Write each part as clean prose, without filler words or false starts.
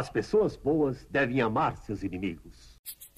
As pessoas boas devem amar seus inimigos.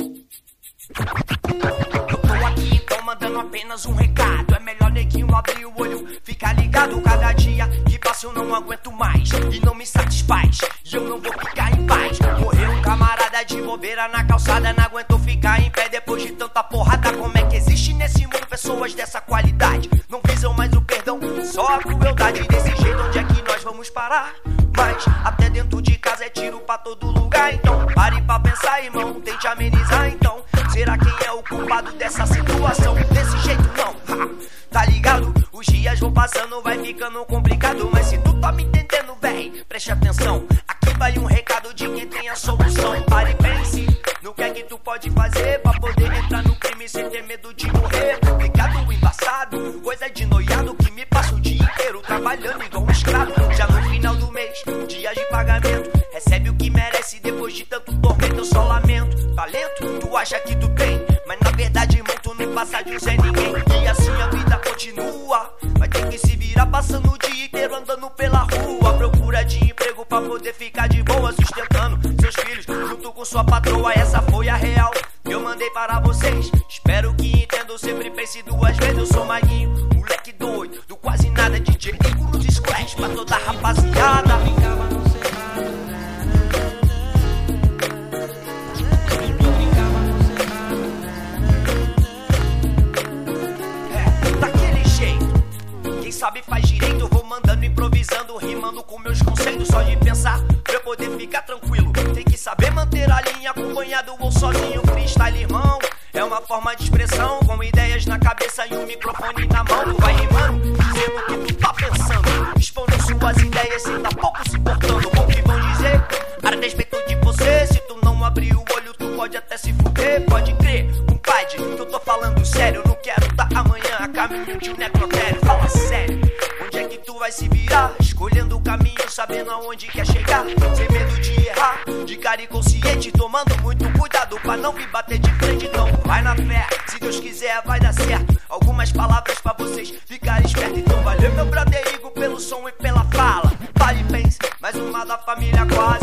Eu tô aqui então mandando apenas um recado. É melhor neguinho abrir o olho, ficar ligado. Cada dia que passa eu não aguento mais e não me satisfaz, e eu não vou ficar em paz. Morreu um camarada de bobeira na calçada, não aguentou ficar em pé depois de tanta porrada. Como é que existe nesse mundo pessoas dessa qualidade? Não visam mais o perdão, só a crueldade. Desse jeito onde é que nós vamos parar? Mas até dentro de casa é tiro pra todo lugar. Então pare pra pensar, irmão, tente amenizar então. Será quem é o culpado dessa situação? Desse jeito não, tá ligado? Os dias vão passando, vai ficando complicado. Mas se tu tá me entendendo bem, preste atenção. Aqui vai um recado de quem tem a solução. Pare e pense no que é que tu pode fazer pra poder entrar no crime sem ter medo de morrer. Complicado, embaçado, coisa de noiado que me passa o dia inteiro trabalhando igual um escravo. Já no final do mês, dias de pagamento, recebe o que merece depois de tanto tormento. Eu só lamento. Talento, tu acha que tu tem, mas na verdade, irmão, tu nem passa de um Zé Ninguém. E assim a vida continua, vai ter que se virar passando o dia inteiro andando pela rua, procura de emprego pra poder ficar de boa, sustentando seus filhos junto com sua patroa. Essa foi a real que eu mandei para vocês. Espero que entendam, sempre pense duas vezes. Eu sou Maguinho, moleque doido, do quase nada, DJ Igor nos squash pra toda a rapaziada. Sabe faz direito, eu vou mandando, improvisando, rimando com meus conceitos. Só de pensar, pra eu poder ficar tranquilo, tem que saber manter a linha, acompanhado ou sozinho. Freestyle, irmão, é uma forma de expressão, com ideias na cabeça e um microfone na mão. Tu vai rimando, dizendo o que tu tá pensando, expondo suas ideias sem tá pouco se importando. O que vão dizer a respeito de você? Se tu não abrir o olho, tu pode até se fuder. Pode crer, compadre, que eu tô falando sério. Eu não quero tá amanhã a caminho de um necrotério. Fala sério, onde é que tu vai se virar? Escolhendo o caminho, sabendo aonde quer chegar, sem medo de errar, de cara e consciente, tomando muito cuidado pra não vir bater de frente. Então vai na fé, se Deus quiser vai dar certo. Algumas palavras pra vocês ficarem espertos. Então valeu meu brother Igor pelo som e pela fala. Pare e pense, mais uma da família quase.